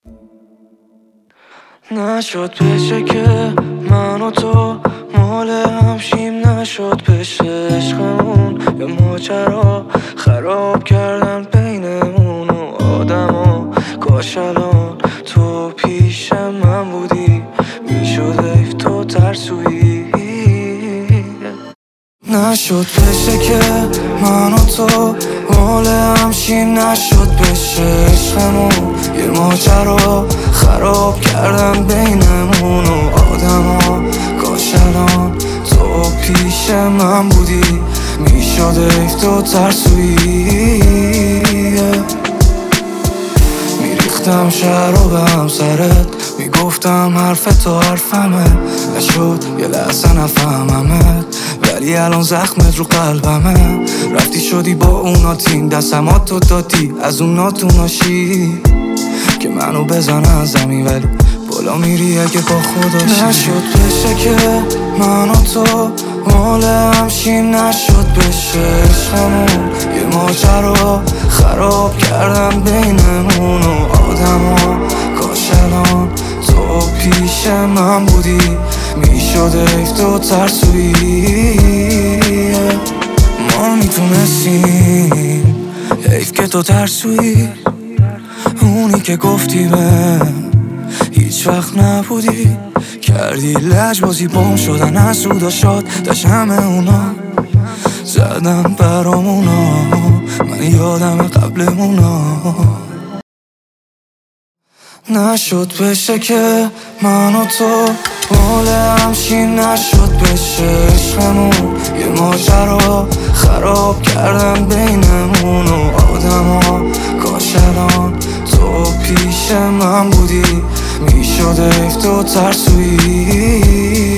نشد بشه که من و تو مال همشیم، نشد بشه عشقمون یه ماجرا خراب کردن بینمون و آدما. کاش الان تو پیش من بودی، میشد حیف تو ترسویی. نشد بشه که من و تو مال همشیم، نشد بشه عشقمون یه ماجرا خراب کردن بینمون و آدما. کاش الان تو پیش من بودی، میشد حیف تو ترسویی. میریختم شهر رو به همسرت، میگفتم حرف تو حرفمه، نشد یه لحظه نفهممت، ولی الان زخمت رو قلبمه. رفتی شدی با اونا تیم، دستمات تو دادی از اونا تو ناشی که منو بزنه از زمین، ولی بالا میری اگه با خداشی. نشد بشه که من و تو مال همشیم، نشد بشه عشقمون یه ماجرا خراب کردن بینمون و آدما. کاش الان تو پیش من بودی، میشد حیف تو ترسویی. ما میتونستیم، حیف که تو ترسویی. اونی که گفتی من هیچ وقت نبودی، کردی لجبازی بام شدن از سودا شاد داشت همه اونا زدن برامونا، من یادم قبلمونا. نشد بشه که من و تو مال همشیم، نشد بشه عشقمون یه ماجرا خراب کردن بینمون و آدما. کاش الان تو پیش من بودی، میشد حیف تو ترسویی.